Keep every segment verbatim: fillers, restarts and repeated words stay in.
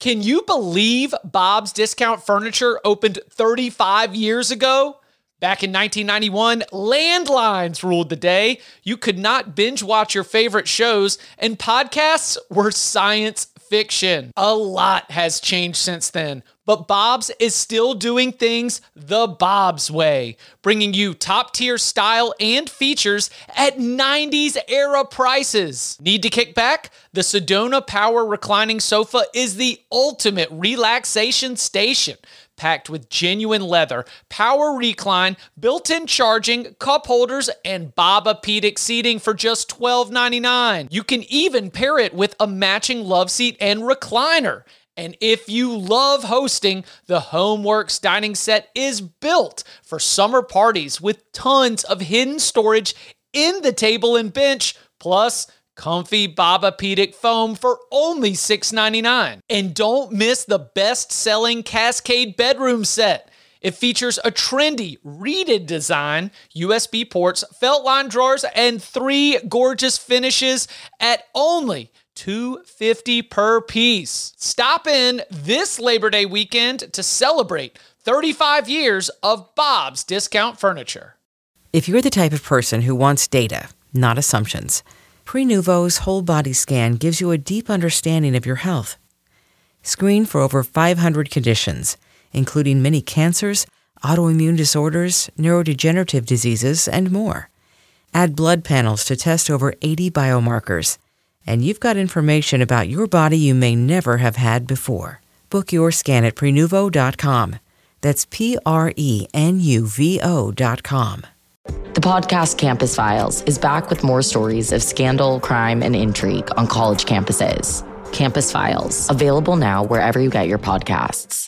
Can you believe Bob's Discount Furniture opened thirty-five years ago? Back in nineteen ninety-one, landlines ruled the day. You could not binge watch your favorite shows, and podcasts were science fiction. A lot has changed since then, but Bob's is still doing things the Bob's way, bringing you top-tier style and features at nineties era prices. Need to kick back? The Sedona Power Reclining Sofa is the ultimate relaxation station. Packed with genuine leather, power recline, built-in charging, cup holders, and Bobapedic seating for just twelve ninety-nine. You can even pair it with a matching love seat and recliner. And if you love hosting, the HomeWorks dining set is built for summer parties with tons of hidden storage in the table and bench, plus comfy Bobapedic foam for only six ninety-nine. And don't miss the best-selling Cascade bedroom set. It features a trendy, reeded design, U S B ports, felt line drawers, and three gorgeous finishes at only two hundred fifty dollars per piece. Stop in this Labor Day weekend to celebrate thirty-five years of Bob's Discount Furniture. If you're the type of person who wants data, not assumptions, Prenuvo's whole body scan gives you a deep understanding of your health. Screen for over five hundred conditions, including many cancers, autoimmune disorders, neurodegenerative diseases, and more. Add blood panels to test over eighty biomarkers, and you've got information about your body you may never have had before. Book your scan at Prenuvo dot com. That's P R E N U V O dot com. The podcast Campus Files is back with more stories of scandal, crime, and intrigue on college campuses. Campus Files, available now wherever you get your podcasts.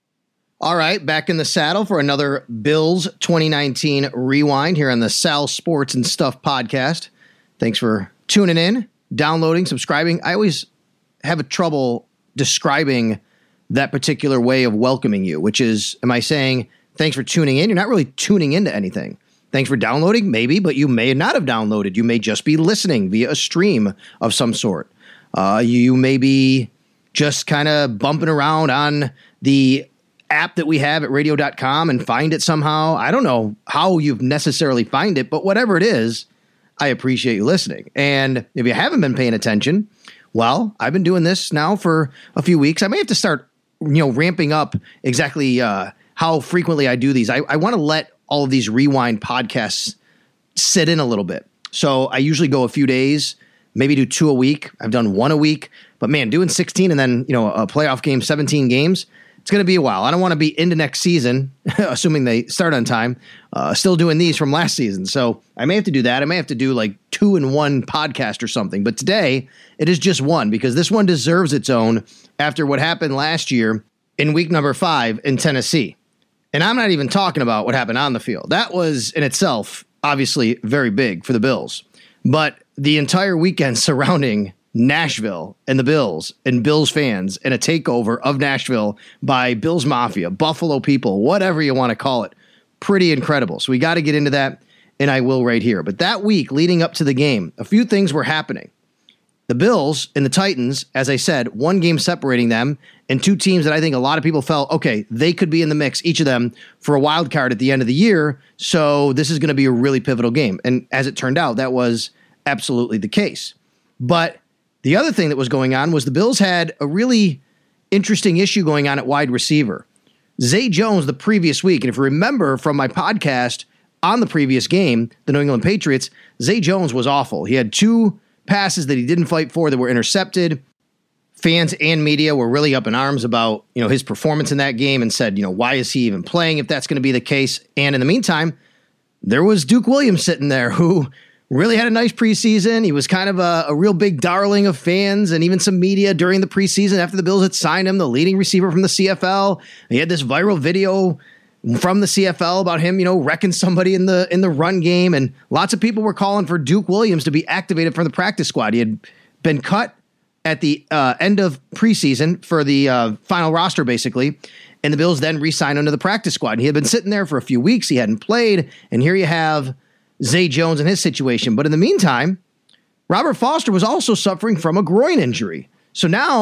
All right, back in the saddle for another Bills twenty nineteen Rewind here on the Sal Sports and Stuff podcast. Thanks for tuning in, downloading, subscribing. I always have a trouble describing that particular way of welcoming you, which is, am I saying, thanks for tuning in? You're not really tuning into anything. Thanks for downloading, maybe, but you may not have downloaded. You may just be listening via a stream of some sort. Uh, you may be just kind of bumping around on the app that we have at radio dot com and find it somehow. I don't know how you've necessarily find it, but whatever it is, I appreciate you listening. And if you haven't been paying attention, well, I've been doing this now for a few weeks. I may have to start, you know, ramping up exactly uh, how frequently I do these. I, I want to let all of these Rewind podcasts sit in a little bit. So I usually go a few days, maybe do two a week. I've done one a week, but man, doing sixteen and then, you know, a playoff game, seventeen games, it's going to be a while. I don't want to be into next season, assuming they start on time, uh, still doing these from last season. So I may have to do that. I may have to do like two in one podcast or something. But today it is just one because this one deserves its own after what happened last year in week number five in Tennessee. And I'm not even talking about what happened on the field. That was in itself obviously very big for the Bills. But the entire weekend surrounding Nashville and the Bills and Bills fans and a takeover of Nashville by Bills Mafia, Buffalo people, whatever you want to call it, pretty incredible. So we got to get into that, and I will right here. But that week leading up to the game, a few things were happening. The Bills and the Titans, as I said, one game separating them, and two teams that I think a lot of people felt, okay, they could be in the mix, each of them, for a wild card at the end of the year, so this is going to be a really pivotal game. And as it turned out, that was absolutely the case. But the other thing that was going on was the Bills had a really interesting issue going on at wide receiver. Zay Jones the previous week, and if you remember from my podcast on the previous game, the New England Patriots, Zay Jones was awful. He had two passes that he didn't fight for that were intercepted. Fans and media were really up in arms about, you know, his performance in that game and said, you know, why is he even playing if that's going to be the case? And in the meantime, there was Duke Williams sitting there who really had a nice preseason. He was kind of a, a real big darling of fans and even some media during the preseason after the Bills had signed him, the leading receiver from the C F L. He had this viral video from the C F L about him, you know, wrecking somebody in the in the run game. And lots of people were calling for Duke Williams to be activated from the practice squad. He had been cut at the uh, end of preseason for the uh, final roster, basically. And the Bills then re-signed him to the practice squad. And he had been sitting there for a few weeks. He hadn't played. And here you have Zay Jones and his situation. But in the meantime, Robert Foster was also suffering from a groin injury. So now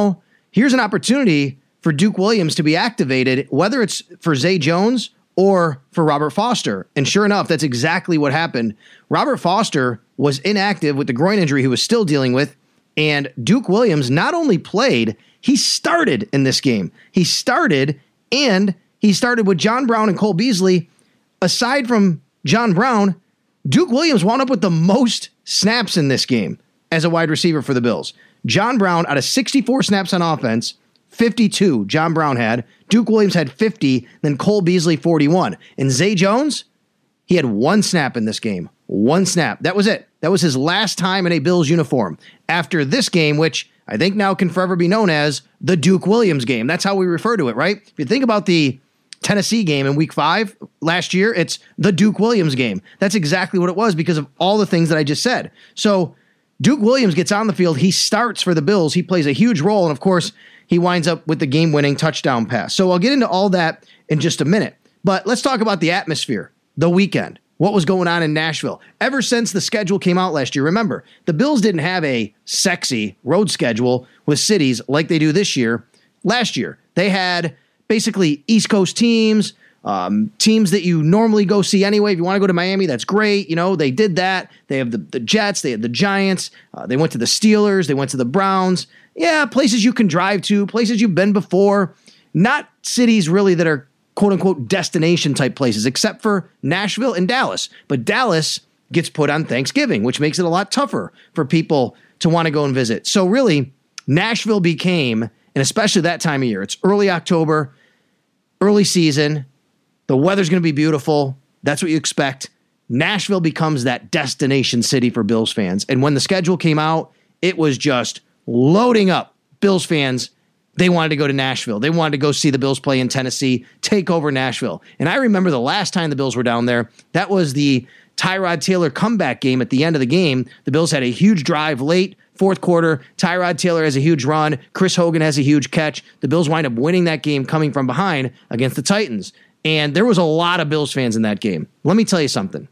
here's an opportunity for Duke Williams to be activated, whether it's for Zay Jones or for Robert Foster. And sure enough, that's exactly what happened. Robert Foster was inactive with the groin injury he was still dealing with, and Duke Williams not only played, he started in this game. He started, and he started with John Brown and Cole Beasley. Aside from John Brown, Duke Williams wound up with the most snaps in this game as a wide receiver for the Bills. John Brown, out of sixty-four snaps on offense, fifty-two John Brown had. Duke Williams had fifty, then Cole Beasley forty-one. And Zay Jones, he had one snap in this game. One snap. That was it. That was his last time in a Bills uniform. After this game, which I think now can forever be known as the Duke Williams game. That's how we refer to it, right? If you think about the Tennessee game in week five last year, it's the Duke Williams game. That's exactly what it was because of all the things that I just said. So Duke Williams gets on the field. He starts for the Bills. He plays a huge role. And of course, he winds up with the game-winning touchdown pass. So I'll get into all that in just a minute. But let's talk about the atmosphere, the weekend, what was going on in Nashville. Ever since the schedule came out last year, remember, the Bills didn't have a sexy road schedule with cities like they do this year. Last year, they had basically East Coast teams, um, teams that you normally go see anyway. If you want to go to Miami, that's great. You know, they did that. They have the, the Jets. They had the Giants. Uh, they went to the Steelers. They went to the Browns. Yeah, places you can drive to, places you've been before. Not cities really that are quote-unquote destination type places, except for Nashville and Dallas. But Dallas gets put on Thanksgiving, which makes it a lot tougher for people to want to go and visit. So really, Nashville became, and especially that time of year, it's early October, early season, the weather's going to be beautiful. That's what you expect. Nashville becomes that destination city for Bills fans. And when the schedule came out, it was just loading up. Bills fans, they wanted to go to Nashville. They wanted to go see the Bills play in Tennessee, take over Nashville. And I remember the last time the Bills were down there, that was the Tyrod Taylor comeback game at the end of the game. The Bills had a huge drive late, fourth quarter. Tyrod Taylor has a huge run. Chris Hogan has a huge catch. The Bills wind up winning that game coming from behind against the Titans. And there was a lot of Bills fans in that game. Let me tell you something.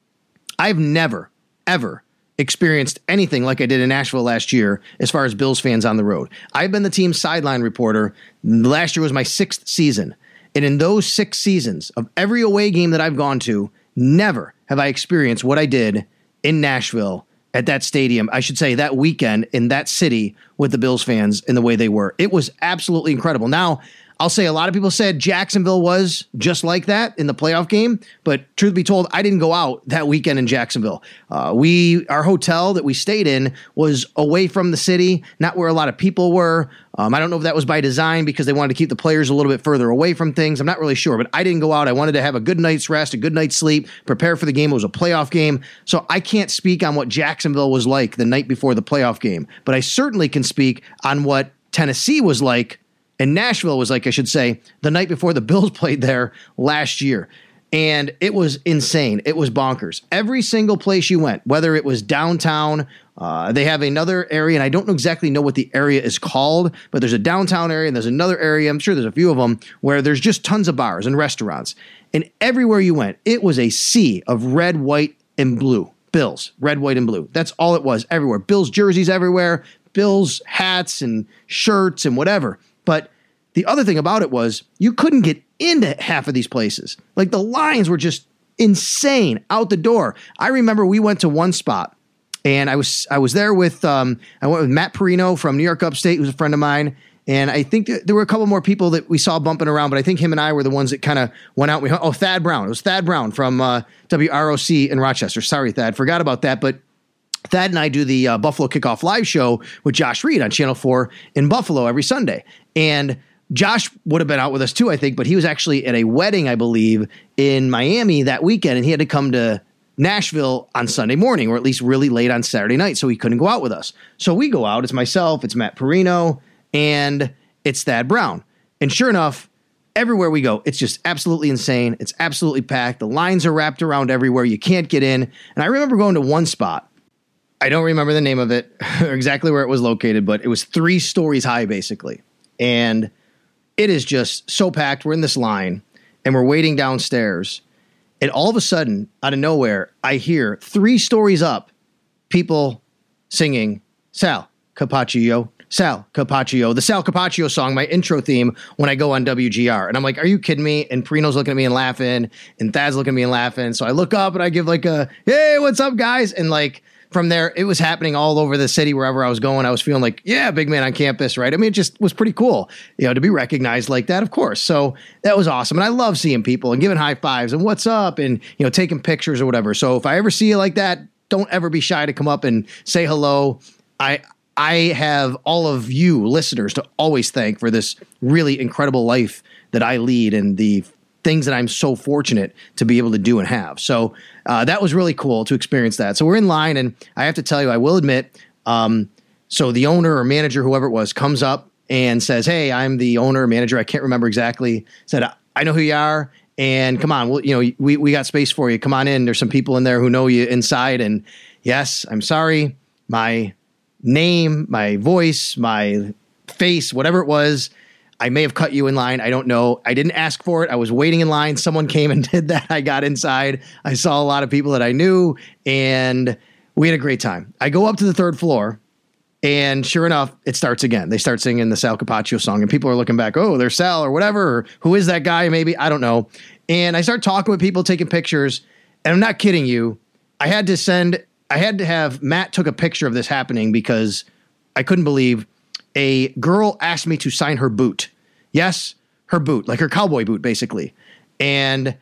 I've never, ever experienced anything like I did in Nashville last year as far as Bills fans on the road. I've been the team's sideline reporter. Last year was my sixth season. And in those six seasons of every away game that I've gone to, never have I experienced what I did in Nashville at that stadium, I should say that weekend in that city with the Bills fans in the way they were. It was absolutely incredible. Now, I'll say a lot of people said Jacksonville was just like that in the playoff game, but truth be told, I didn't go out that weekend in Jacksonville. Uh, we, our hotel that we stayed in was away from the city, not where a lot of people were. Um, I don't know if that was by design because they wanted to keep the players a little bit further away from things. I'm not really sure, but I didn't go out. I wanted to have a good night's rest, a good night's sleep, prepare for the game. It was a playoff game. So I can't speak on what Jacksonville was like the night before the playoff game, but I certainly can speak on what Tennessee was like, and Nashville was like, I should say, the night before the Bills played there last year. And it was insane. It was bonkers. Every single place you went, whether it was downtown, uh, they have another area, and I don't exactly know what the area is called, but there's a downtown area and there's another area, I'm sure there's a few of them, where there's just tons of bars and restaurants. And everywhere you went, it was a sea of red, white, and blue. Bills, red, white, and blue. That's all it was everywhere. Bills jerseys everywhere, Bills hats and shirts and whatever. But the other thing about it was you couldn't get into half of these places. Like the lines were just insane out the door. I remember we went to one spot and I was I was there with um, I went with Matt Perino from New York Upstate, who's a friend of mine. And I think there were a couple more people that we saw bumping around, but I think him and I were the ones that kind of went out. We Oh, Thad Brown. It was Thad Brown from uh, W R O C in Rochester. Sorry, Thad. Forgot about that. But Thad and I do the uh, Buffalo Kickoff Live show with Josh Reed on Channel four in Buffalo every Sunday. And Josh would have been out with us too, I think, but he was actually at a wedding, I believe, in Miami that weekend, and he had to come to Nashville on Sunday morning, or at least really late on Saturday night, so he couldn't go out with us. So we go out. It's myself, it's Matt Perino, and it's Thad Brown. And sure enough, everywhere we go, it's just absolutely insane. It's absolutely packed. The lines are wrapped around everywhere. You can't get in. And I remember going to one spot. I don't remember the name of it or exactly where it was located, but it was three stories high, basically. And it is just so packed. We're in this line, and we're waiting downstairs. And all of a sudden, out of nowhere, I hear three stories up, people singing, Sal Capaccio, Sal Capaccio, the Sal Capaccio song, my intro theme when I go on W G R. And I'm like, are you kidding me? And Perino's looking at me and laughing, and Thad's looking at me and laughing. So I look up and I give like a, hey, what's up, guys? And like from there, it was happening all over the city, wherever I was going. I was feeling like, yeah, big man on campus, right? I mean, it just was pretty cool, you know, to be recognized like that, of course. So that was awesome. And I love seeing people and giving high fives and what's up and, you know, taking pictures or whatever. So if I ever see you like that, don't ever be shy to come up and say hello. I, I have all of you listeners to always thank for this really incredible life that I lead and the things that I'm so fortunate to be able to do and have. So uh, that was really cool to experience that. So we're in line, and I have to tell you, I will admit, um, so the owner or manager, whoever it was, comes up and says, hey, I'm the owner or manager. I can't remember exactly. Said, I know who you are. And come on, well, you know, we, we got space for you. Come on in. There's some people in there who know you inside. And yes, I'm sorry. My name, my voice, my face, whatever it was, I may have cut you in line. I don't know. I didn't ask for it. I was waiting in line. Someone came and did that. I got inside. I saw a lot of people that I knew, and we had a great time. I go up to the third floor, and sure enough, it starts again. They start singing the Sal Capaccio song, and people are looking back, oh, there's Sal or whatever, or who is that guy? Maybe, I don't know. And I start talking with people, taking pictures, and I'm not kidding you. I had to send... I had to have Matt took a picture of this happening because I couldn't believe a girl asked me to sign her boot. Yes, her boot, like her cowboy boot, basically. And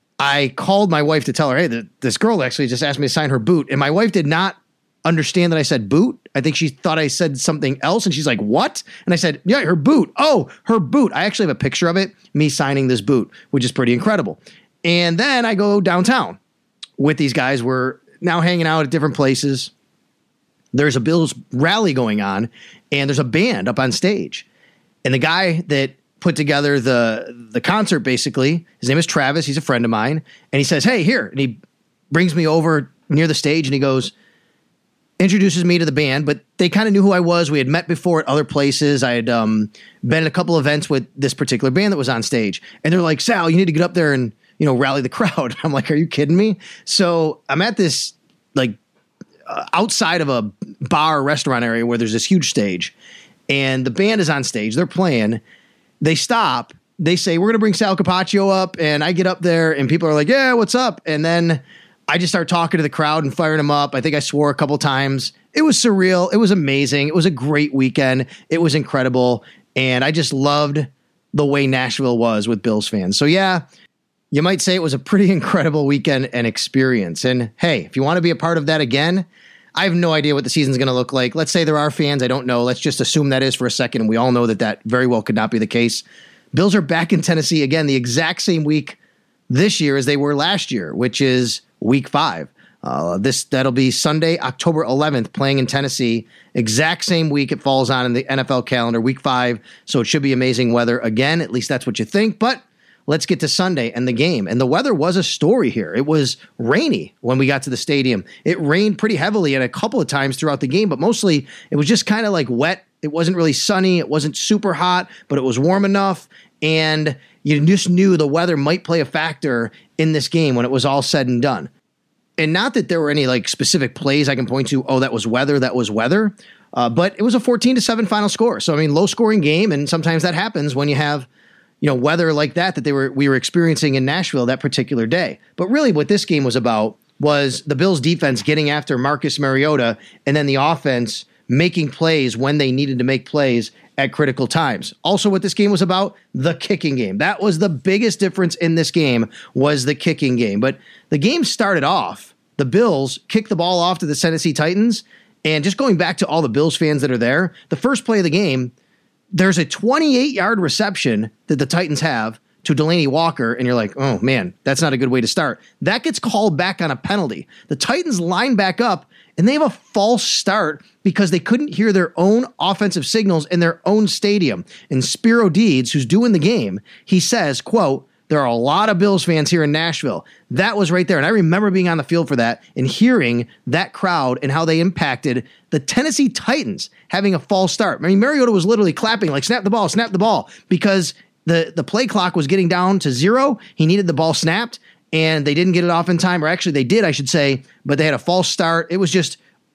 I called my wife to tell her, hey, this girl actually just asked me to sign her boot. And my wife did not understand that I said boot. I think she thought I said something else. And she's like, what? And I said, yeah, her boot. Oh, her boot. I actually have a picture of it, me signing this boot, which is pretty incredible. And then I go downtown with these guys. We're now hanging out at different places. There's a Bills rally going on, and there's a band up on stage. And the guy that put together the the concert, basically, his name is Travis. He's a friend of mine. And he says, hey, here. And he brings me over near the stage, and he goes, introduces me to the band. But they kind of knew who I was. We had met before at other places. I had um, been at a couple events with this particular band that was on stage. And they're like, Sal, you need to get up there and, you know, rally the crowd. I'm like, are you kidding me? So I'm at this, like, uh, outside of a bar restaurant area where there's this huge stage, and the band is on stage. They're playing. They stop. They say, we're going to bring Sal Capaccio up. And I get up there, and people are like, yeah, what's up? And then I just start talking to the crowd and firing them up. I think I swore a couple times. It was surreal. It was amazing. It was a great weekend. It was incredible. And I just loved the way Nashville was with Bills fans. So, yeah, you might say it was a pretty incredible weekend and experience. And hey, if you want to be a part of that again, I have no idea what the season's going to look like. Let's say there are fans. I don't know. Let's just assume that is for a second. And we all know that that very well could not be the case. Bills are back in Tennessee again, the exact same week this year as they were last year, which is week five. Uh, this that'll be Sunday, October eleventh, playing in Tennessee. Exact same week it falls on in the N F L calendar, week five. So it should be amazing weather again. At least that's what you think. But let's get to Sunday and the game. And the weather was a story here. It was rainy when we got to the stadium. It rained pretty heavily and a couple of times throughout the game, but mostly it was just kind of like wet. It wasn't really sunny. It wasn't super hot, but it was warm enough. And you just knew the weather might play a factor in this game when it was all said and done. And not that there were any like specific plays I can point to, oh, that was weather, that was weather. Uh, but it was a fourteen to seven final score. So, I mean, low scoring game. And sometimes that happens when you have, you know, weather like that, that they were, we were experiencing in Nashville that particular day. But really what this game was about was the Bills defense getting after Marcus Mariota and then the offense making plays when they needed to make plays at critical times. Also what this game was about, the kicking game. That was the biggest difference in this game, was the kicking game. But the game started off, the Bills kicked the ball off to the Tennessee Titans. And just going back to all the Bills fans that are there, the first play of the game, there's a twenty-eight yard reception that the Titans have to Delanie Walker, and you're like, oh, man, that's not a good way to start. That gets called back on a penalty. The Titans line back up, and they have a false start because they couldn't hear their own offensive signals in their own stadium. And Spiro Deeds, who's doing the game, he says, quote, there are a lot of Bills fans here in Nashville. That was right there. And I remember being on the field for that and hearing that crowd and how they impacted the Tennessee Titans having a false start. I mean, Mariota was literally clapping like, snap the ball, snap the ball, because the, the play clock was getting down to zero. He needed the ball snapped, and they didn't get it off in time. Or actually, they did, I should say, but they had a false start. It was just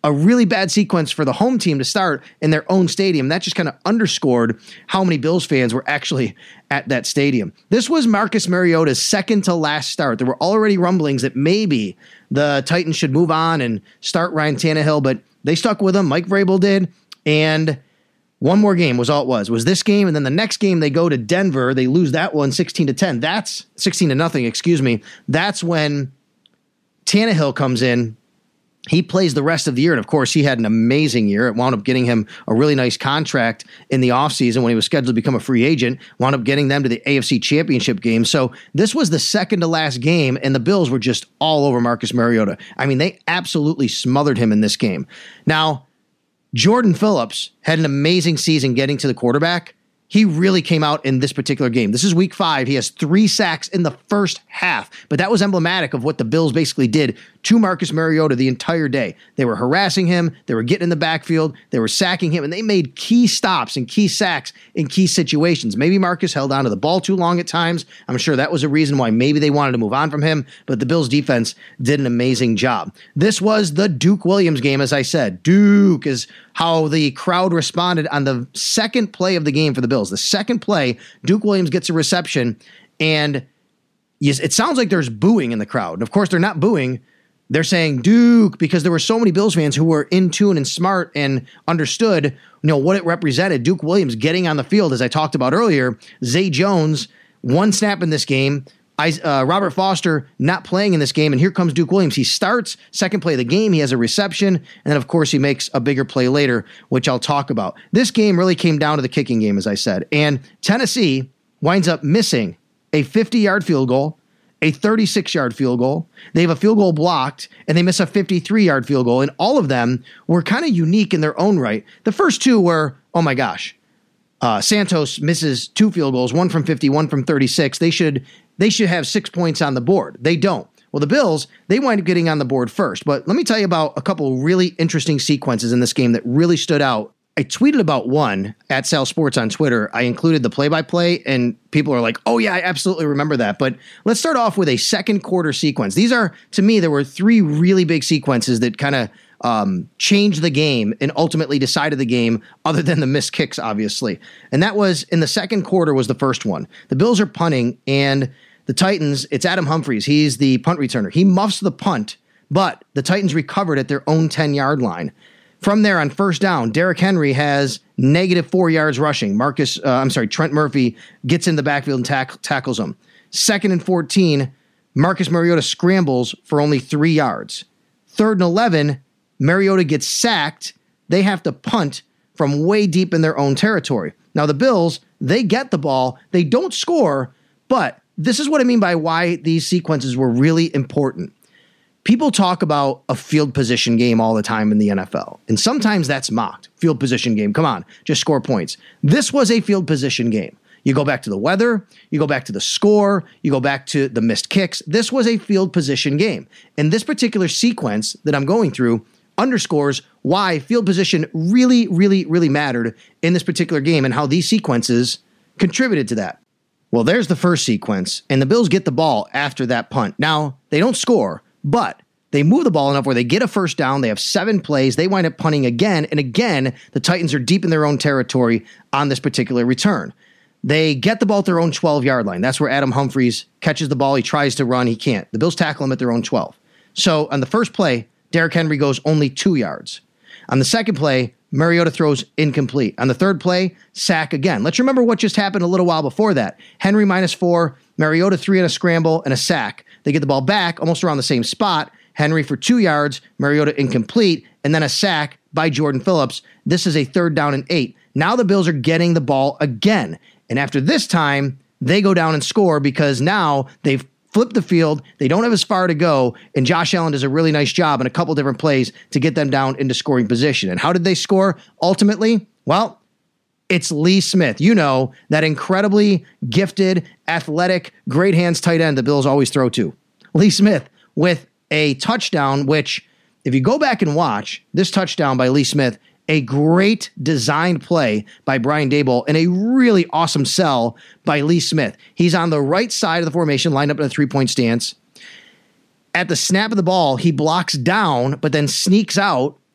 a really bad sequence for the home team to start in their own stadium. That just kind of underscored how many Bills fans were actually at that stadium. This was Marcus Mariota's second to last start. There were already rumblings that maybe the Titans should move on and start Ryan Tannehill, but they stuck with him. Mike Vrabel did. And one more game was all it was, was this game. And then the next game they go to Denver. They lose that one sixteen to ten. That's sixteen to nothing, excuse me. That's when Tannehill comes in. He plays the rest of the year. And of course, he had an amazing year. It wound up getting him a really nice contract in the offseason when he was scheduled to become a free agent, wound up getting them to the A F C Championship game. So this was the second to last game, and the Bills were just all over Marcus Mariota. I mean, they absolutely smothered him in this game. Now, Jordan Phillips had an amazing season getting to the quarterback. He really came out in this particular game. This is week five. He has three sacks in the first half, but that was emblematic of what the Bills basically did to Marcus Mariota the entire day. They were harassing him. They were getting in the backfield. They were sacking him, and they made key stops and key sacks in key situations. Maybe Marcus held on to the ball too long at times. I'm sure that was a reason why maybe they wanted to move on from him, but the Bills defense did an amazing job. This was the Duke Williams game, as I said. Duke is how the crowd responded on the second play of the game for the Bills. The second play, Duke Williams gets a reception, and yes, it sounds like there's booing in the crowd. And of course, they're not booing. They're saying Duke because there were so many Bills fans who were in tune and smart and understood, you know, what it represented. Duke Williams getting on the field, as I talked about earlier. Zay Jones, one snap in this game. I, uh, Robert Foster not playing in this game, and here comes Duke Williams. He starts, second play of the game, he has a reception, and then, of course, he makes a bigger play later, which I'll talk about. This game really came down to the kicking game, as I said, and Tennessee winds up missing a fifty-yard field goal, a thirty-six-yard field goal. They have a field goal blocked, and they miss a fifty-three-yard field goal, and all of them were kind of unique in their own right. The first two were, oh my gosh, uh, Santos misses two field goals, one from fifty, one from thirty-six. They should they should have six points on the board. They don't. Well, the Bills, they wind up getting on the board first. But let me tell you about a couple really interesting sequences in this game that really stood out. I tweeted about one at Sal Sports on Twitter. I included the play-by-play, and people are like, oh, yeah, I absolutely remember that. But let's start off with a second quarter sequence. These are, to me, there were three really big sequences that kind of um, changed the game and ultimately decided the game, other than the missed kicks, obviously. And that was in the second quarter was the first one. The Bills are punting, and the Titans, it's Adam Humphries. He's the punt returner. He muffs the punt, but the Titans recovered at their own ten-yard line. From there, on first down, Derrick Henry has negative four yards rushing. Marcus, uh, I'm sorry, Trent Murphy gets in the backfield and tack- tackles him. Second and fourteen, Marcus Mariota scrambles for only three yards. Third and eleven, Mariota gets sacked. They have to punt from way deep in their own territory. Now, the Bills, they get the ball. They don't score, but this is what I mean by why these sequences were really important. People talk about a field position game all the time in the N F L, and sometimes that's mocked. Field position game, come on, just score points. This was a field position game. You go back to the weather, you go back to the score, you go back to the missed kicks. This was a field position game. And this particular sequence that I'm going through underscores why field position really, really, really mattered in this particular game and how these sequences contributed to that. Well, there's the first sequence, and the Bills get the ball after that punt. Now, they don't score, but they move the ball enough where they get a first down. They have seven plays. They wind up punting again, and again, the Titans are deep in their own territory on this particular return. They get the ball at their own twelve-yard line. That's where Adam Humphries catches the ball. He tries to run. He can't. The Bills tackle him at their own twelve. So on the first play, Derrick Henry goes only two yards. On the second play, Mariota throws incomplete. On the third play, sack again. Let's remember what just happened a little while before that. Henry minus four, Mariota three on a scramble and a sack. They get the ball back almost around the same spot. Henry for two yards, Mariota incomplete, and then a sack by Jordan Phillips. This is a third down and eight. Now the Bills are getting the ball again. And after this time, they go down and score because now they've flip the field. They don't have as far to go, and Josh Allen does a really nice job in a couple different plays to get them down into scoring position. And how did they score ultimately? Well, it's Lee Smith. You know, that incredibly gifted, athletic, great hands tight end the Bills always throw to. Lee Smith with a touchdown, which if you go back and watch this touchdown by Lee Smith, a great designed play by Brian Daboll and a really awesome sell by Lee Smith. He's on the right side of the formation, lined up in a three-point stance. At the snap of the ball, he blocks down, but then sneaks out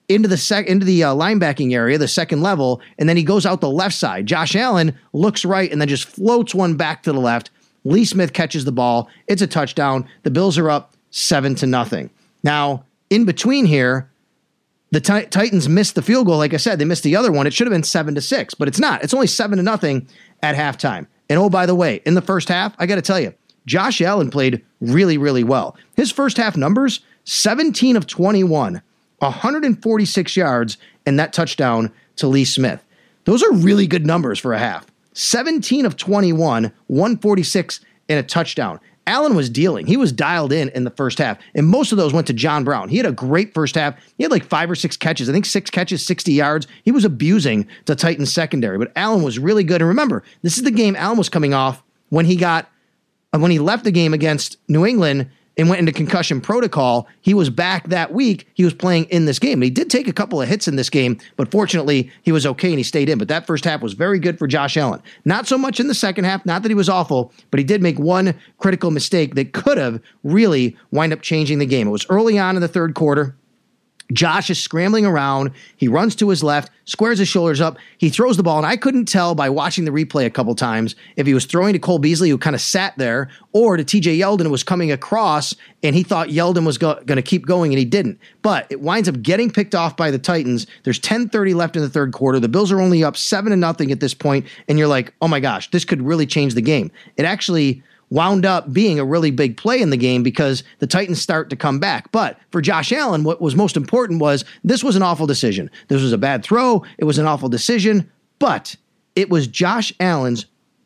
into the sec into the uh, linebacking area, the second level, and then he goes out the left side. Josh Allen looks right and then just floats one back to the left. Lee Smith catches the ball. It's a touchdown. The Bills are up seven to nothing. Now, in between here, the t- Titans missed the field goal. Like I said, they missed the other one. It should have been seven to six, but it's not. It's only seven to nothing at halftime. And oh, by the way, in the first half, I got to tell you, Josh Allen played really, really well. His first half numbers, seventeen of twenty-one, one hundred forty-six yards, and that touchdown to Lee Smith. Those are really good numbers for a half. seventeen of twenty-one, one forty-six, and a touchdown. Allen was dealing. He was dialed in in the first half, and most of those went to John Brown. He had a great first half. He had like five or six catches. I think six catches, sixty yards. He was abusing the Titans secondary, but Allen was really good. And remember, this is the game Allen was coming off when he got, when he left the game against New England and went into concussion protocol. He was back that week. He was playing in this game. And he did take a couple of hits in this game, but fortunately he was okay and he stayed in. But that first half was very good for Josh Allen. Not so much in the second half, not that he was awful, but he did make one critical mistake that could have really wind up changing the game. It was early on in the third quarter. Josh is scrambling around. He runs to his left, squares his shoulders up. He throws the ball, and I couldn't tell by watching the replay a couple times if he was throwing to Cole Beasley, who kind of sat there, or to T J Yeldon, who was coming across, and he thought Yeldon was go- going to keep going, and he didn't. But it winds up getting picked off by the Titans. There's ten thirty left in the third quarter. The Bills are only up seven to nothing at this point, and you're like, oh my gosh, this could really change the game. It actually wound up being a really big play in the game because the Titans start to come back. But for Josh Allen, what was most important was this was an awful decision. This was a bad throw. It was an awful decision, but it was Josh Allen's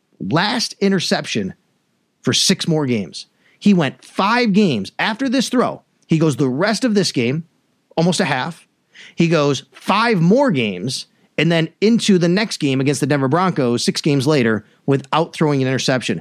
last interception for six more games. He went five games after this throw. He goes the rest of this game, almost a half. He goes five more games and then into the next game against the Denver Broncos six games later without throwing an interception.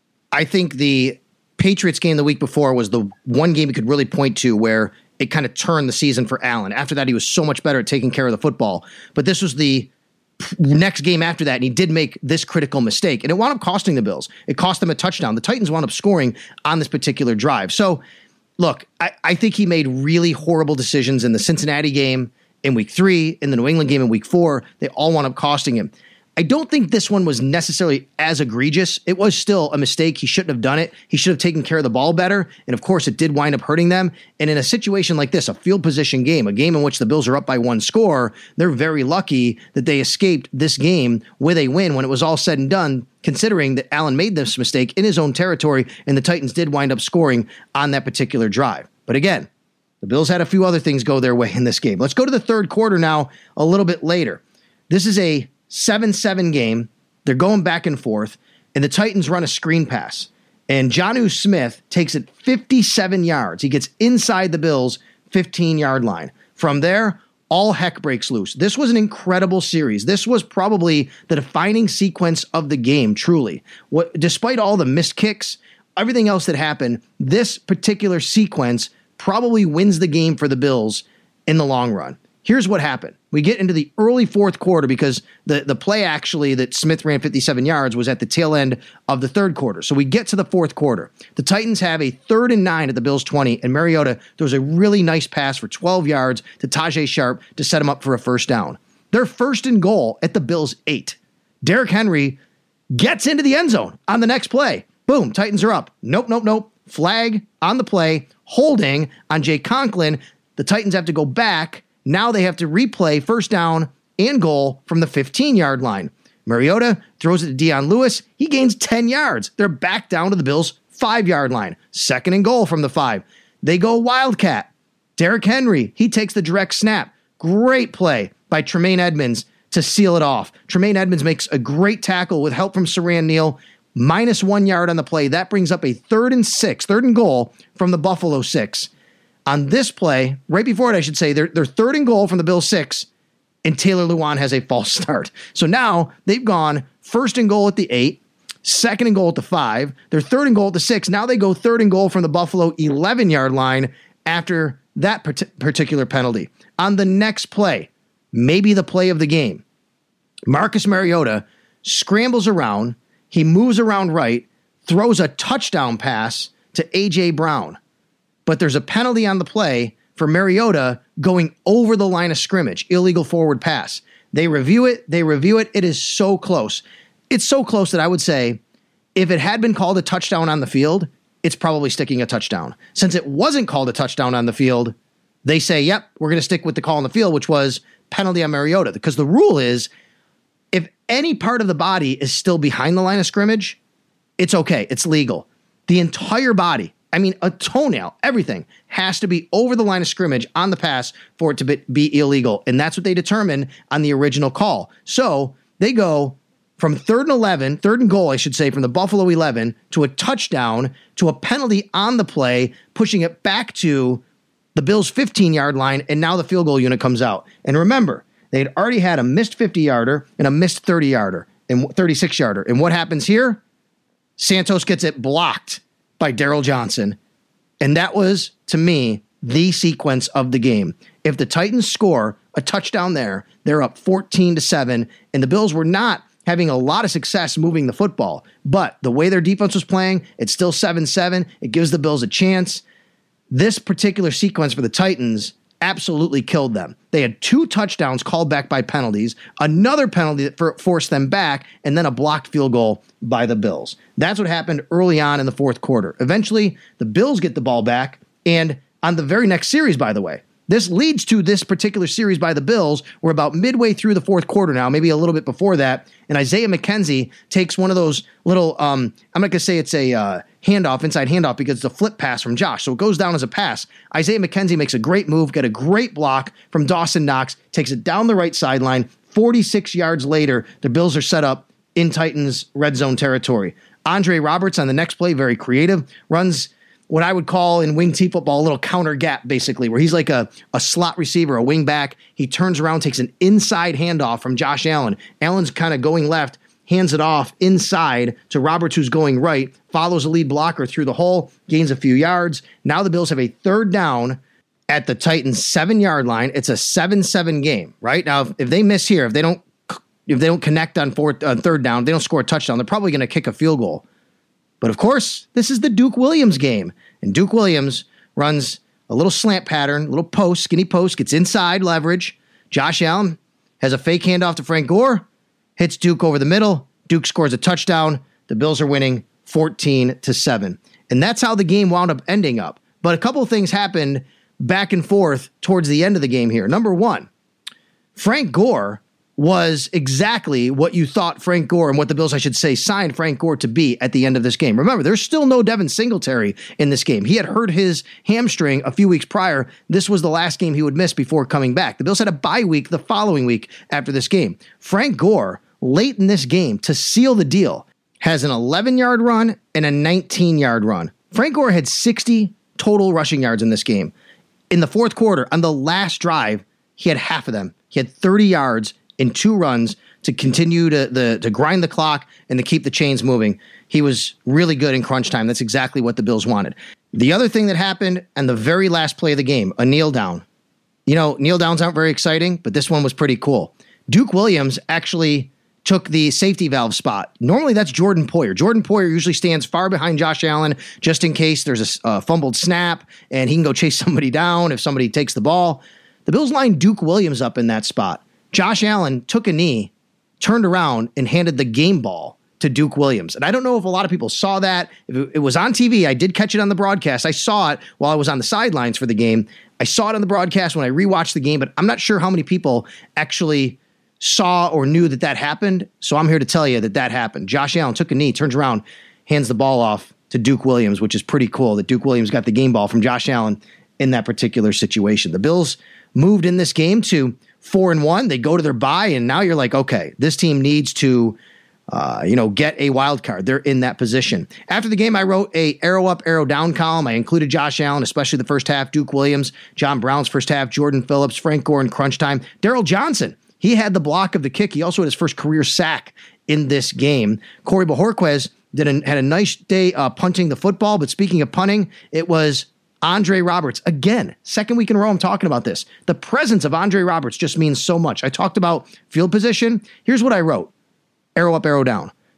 I think the Patriots game the week before was the one game you could really point to where it kind of turned the season for Allen. After that, he was so much better at taking care of the football. But this was the next game after that, and he did make this critical mistake. And it wound up costing the Bills. It cost them a touchdown. The Titans wound up scoring on this particular drive. So, look, I, I think he made really horrible decisions in the Cincinnati game in week three, in the New England game in week four. They all wound up costing him. I don't think this one was necessarily as egregious. It was still a mistake. He shouldn't have done it. He should have taken care of the ball better. And of course, it did wind up hurting them. And in a situation like this, a field position game, a game in which the Bills are up by one score, they're very lucky that they escaped this game with a win when it was all said and done, considering that Allen made this mistake in his own territory and the Titans did wind up scoring on that particular drive. But again, the Bills had a few other things go their way in this game. Let's go to the third quarter now a little bit later. This is a seven seven game. They're going back and forth, and the Titans run a screen pass. And Jonnu Smith takes it fifty-seven yards. He gets inside the Bills' fifteen-yard line. From there, all heck breaks loose. This was an incredible series. This was probably the defining sequence of the game, truly. What, despite all the missed kicks, everything else that happened, this particular sequence probably wins the game for the Bills in the long run. Here's what happened. We get into the early fourth quarter because the, the play actually that Smith ran fifty-seven yards was at the tail end of the third quarter. So we get to the fourth quarter. The Titans have a third and nine at the Bills' twenty, and Mariota throws a really nice pass for twelve yards to Tajay Sharp to set him up for a first down. They're first and goal at the Bills' eight. Derrick Henry gets into the end zone on the next play. Boom, Titans are up. Nope, nope, nope. Flag on the play, holding on Jay Conklin. The Titans have to go back. Now they have to replay first down and goal from the fifteen-yard line. Mariota throws it to Dion Lewis. He gains ten yards. They're back down to the Bills' five-yard line. Second and goal from the five. They go Wildcat. Derrick Henry, he takes the direct snap. Great play by Tremaine Edmonds to seal it off. Tremaine Edmonds makes a great tackle with help from Siran Neal. Minus one yard on the play. That brings up a third and six, third and goal from the Buffalo six. On this play, right before it, I should say, they're, they're third and goal from the Bills six, and Taylor Lewan has a false start. So now they've gone first and goal at the eight, second and goal at the five, they're third and goal at the six. Now they go third and goal from the Buffalo eleven-yard line after that part- particular penalty. On the next play, maybe the play of the game, Marcus Mariota scrambles around, he moves around right, throws a touchdown pass to A J. Brown. But there's a penalty on the play for Mariota going over the line of scrimmage, illegal forward pass. They review it. They review it. It is so close. It's so close that I would say if it had been called a touchdown on the field, it's probably sticking a touchdown. Since it wasn't called a touchdown on the field, they say, yep, we're going to stick with the call on the field, which was penalty on Mariota. Because the rule is if any part of the body is still behind the line of scrimmage, it's okay. It's legal. The entire body, I mean, a toenail, everything has to be over the line of scrimmage on the pass for it to be, be illegal. And that's what they determined on the original call. So they go from third and eleven, third and goal, I should say, from the Buffalo eleven to a touchdown to a penalty on the play, pushing it back to the Bills' fifteen-yard line, and now the field goal unit comes out. And remember, they had already had a missed fifty-yarder and a missed thirty-yarder and thirty-six-yarder. And what happens here? Santos gets it blocked by Darryl Johnson. And that was, to me, the sequence of the game. If the Titans score a touchdown there, they're up fourteen to seven, and the Bills were not having a lot of success moving the football. But the way their defense was playing, it's still seven seven. It gives the Bills a chance. This particular sequence for the Titans absolutely killed them. They had two touchdowns called back by penalties, another penalty that for, forced them back, and then a blocked field goal by the Bills. That's what happened early on in the fourth quarter. Eventually, the Bills get the ball back, and on the very next series, by the way, this leads to this particular series by the Bills. We're about midway through the fourth quarter now, maybe a little bit before that, and Isaiah McKenzie takes one of those little, um, I'm not going to say it's a uh, handoff, inside handoff, because it's a flip pass from Josh, so it goes down as a pass. Isaiah McKenzie makes a great move, get a great block from Dawson Knox, takes it down the right sideline. forty-six yards later, the Bills are set up in Titans red zone territory. Andre Roberts on the next play, very creative, runs what I would call in wing T football a little counter gap, basically, where he's like a, a slot receiver, a wing back. He turns around, takes an inside handoff from Josh Allen. Allen's kind of going left, hands it off inside to Roberts, who's going right, follows a lead blocker through the hole, gains a few yards. Now the Bills have a third down at the Titans' seven-yard line. It's a seven seven game, right? Now, if, if they miss here, if they don't if they don't connect on fourth, uh, third down, they don't score a touchdown, they're probably going to kick a field goal. But of course, this is the Duke Williams game. And Duke Williams runs a little slant pattern, a little post, skinny post, gets inside leverage. Josh Allen has a fake handoff to Frank Gore, hits Duke over the middle. Duke scores a touchdown. The Bills are winning fourteen to seven. And that's how the game wound up ending up. But a couple of things happened back and forth towards the end of the game here. Number one, Frank Gore was exactly what you thought Frank Gore, and what the Bills, I should say, signed Frank Gore to be at the end of this game. Remember, there's still no Devin Singletary in this game. He had hurt his hamstring a few weeks prior. This was the last game he would miss before coming back. The Bills had a bye week the following week after this game. Frank Gore, late in this game, to seal the deal, has an eleven-yard run and a nineteen-yard run. Frank Gore had sixty total rushing yards in this game. In the fourth quarter, on the last drive, he had half of them. He had thirty yards in two runs to continue to the to grind the clock and to keep the chains moving. He was really good in crunch time. That's exactly what the Bills wanted. The other thing that happened on the very last play of the game, a kneel down. You know, kneel downs aren't very exciting, but this one was pretty cool. Duke Williams actually took the safety valve spot. Normally that's Jordan Poyer. Jordan Poyer usually stands far behind Josh Allen just in case there's a uh, fumbled snap and he can go chase somebody down if somebody takes the ball. The Bills lined Duke Williams up in that spot. Josh Allen took a knee, turned around, and handed the game ball to Duke Williams. And I don't know if a lot of people saw that. If it was on T V, I did catch it on the broadcast. I saw it while I was on the sidelines for the game. I saw it on the broadcast when I rewatched the game, but I'm not sure how many people actually saw or knew that that happened. So I'm here to tell you that that happened. Josh Allen took a knee, turns around, hands the ball off to Duke Williams, which is pretty cool that Duke Williams got the game ball from Josh Allen in that particular situation. The Bills moved in this game to four and one. They go to their bye, and now you're like, okay, this team needs to, uh, you know, get a wild card. They're in that position. After the game, I wrote a arrow up, arrow down column. I included Josh Allen, especially the first half, Duke Williams, John Brown's first half, Jordan Phillips, Frank Gore in crunch time, Darryl Johnson. He had the block of the kick. He also had his first career sack in this game. Corey Bojorquez did a, had a nice day uh, punting the football, but speaking of punting, it was Andre Roberts. Again, second week in a row I'm talking about this. The presence of Andre Roberts just means so much. I talked about field position. Here's what I wrote. Arrow up, arrow down.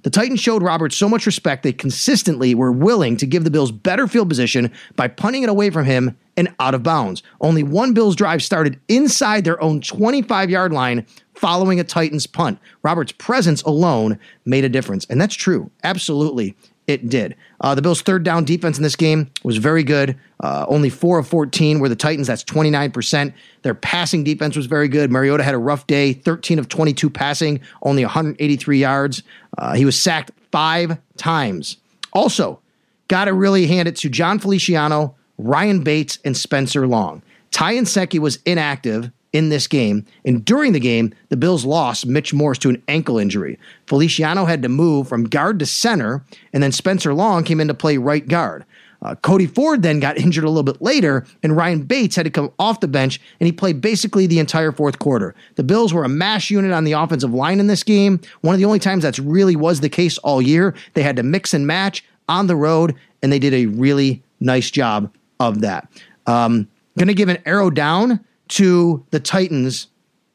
The Titans showed Roberts so much respect they consistently were willing to give the Bills better field position by punting it away from him and out of bounds. Only one Bills drive started inside their own twenty-five-yard line following a Titans punt. Roberts' presence alone made a difference, and that's true. Absolutely, it did. Uh, the Bills' third down defense in this game was very good. Uh, only four of fourteen were the Titans. That's twenty-nine percent. Their passing defense was very good. Mariota had a rough day, thirteen of twenty-two passing, only one hundred eighty-three yards. Uh, he was sacked five times. Also, got to really hand it to John Feliciano, Ryan Bates, and Spencer Long. Ty Nsekhe was inactive in this game, and during the game, the Bills lost Mitch Morse to an ankle injury. Feliciano had to move from guard to center, and then Spencer Long came in to play right guard. Uh, Cody Ford then got injured a little bit later, and Ryan Bates had to come off the bench, and he played basically the entire fourth quarter. The Bills were a mash unit on the offensive line in this game. One of the only times that's really was the case all year. They had to mix and match on the road, and they did a really nice job of that. Um, going to give an arrow down to the Titans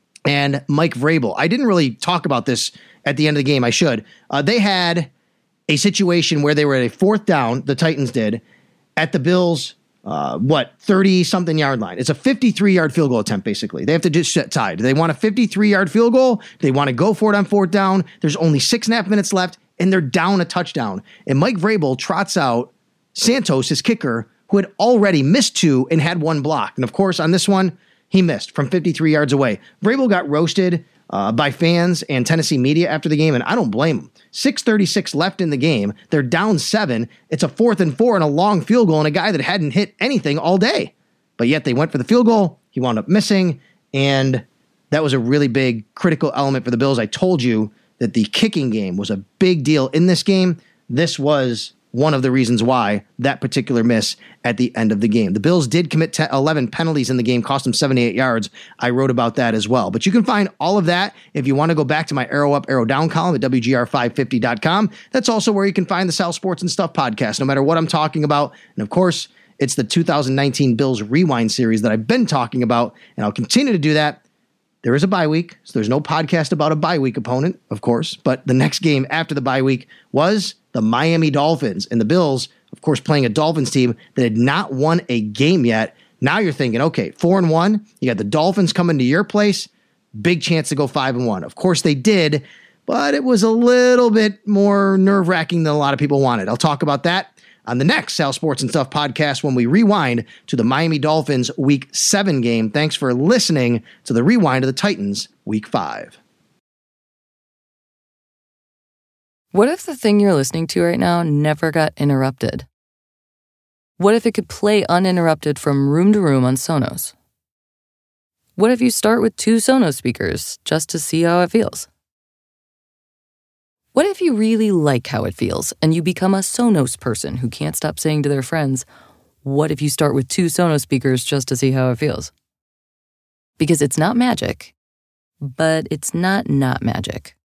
and Mike Vrabel. I didn't really talk about this at the end of the game. I should. Uh, they had a situation where they were at a fourth down, the Titans did, at the Bills, uh, what, thirty-something yard line. It's a fifty-three-yard field goal attempt, basically. They have to just set tied. They want a fifty-three-yard field goal. They want to go for it on fourth down. There's only six and a half minutes left, and they're down a touchdown. And Mike Vrabel trots out Santos, his kicker, who had already missed two and had one block. And, of course, on this one, he missed from fifty-three yards away. Vrabel got roasted uh, by fans and Tennessee media after the game, and I don't blame him. six thirty-six left in the game. They're down seven. It's a fourth and four and a long field goal and a guy that hadn't hit anything all day. But yet they went for the field goal. He wound up missing, and that was a really big critical element for the Bills. I told you that the kicking game was a big deal in this game. This was one of the reasons why that particular miss at the end of the game. The Bills did commit eleven penalties in the game, cost them seventy-eight yards. I wrote about that as well. But you can find all of that if you want to go back to my Arrow Up, Arrow Down column at W G R five fifty dot com. That's also where you can find the Sal Sports and Stuff podcast, no matter what I'm talking about. And of course, it's the two thousand nineteen Bills Rewind series that I've been talking about, and I'll continue to do that. There is a bye week, so there's no podcast about a bye week opponent, of course. But the next game after the bye week was the Miami Dolphins. And the Bills, of course, playing a Dolphins team that had not won a game yet. Now you're thinking, okay, four and one. You got the Dolphins coming to your place. Big chance to go five and one. Of course they did, but it was a little bit more nerve-wracking than a lot of people wanted. I'll talk about that on the next Sal Sports and Stuff podcast when we rewind to the Miami Dolphins Week seven game. Thanks for listening to the rewind of the Titans Week five. What if the thing you're listening to right now never got interrupted? What if it could play uninterrupted from room to room on Sonos? What if you start with two Sonos speakers just to see how it feels? What if you really like how it feels and you become a Sonos person who can't stop saying to their friends, what if you start with two Sonos speakers just to see how it feels? Because it's not magic, but it's not not magic.